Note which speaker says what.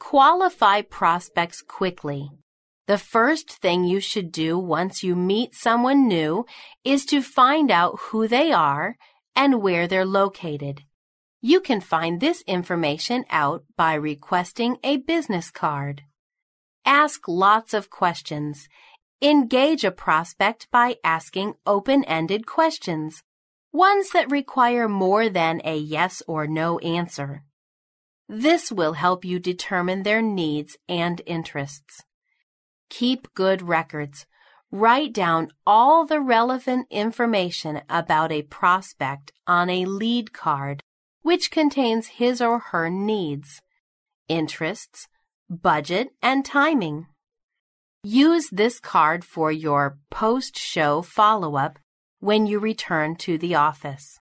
Speaker 1: Qualify prospects quickly. The first thing you should do once you meet someone new is to find out who they are and where they're located. You can find this information out by requesting a business card. Ask lots of questions. Engage a prospect by asking open-ended questions, ones that require more than a yes or no answer. This will help you determine their needs and interests. Keep good records. Write down all the relevant information about a prospect on a lead card, which contains his or her needs, interests, budget, and timing. Use this card for your post-show follow-up when you return to the office.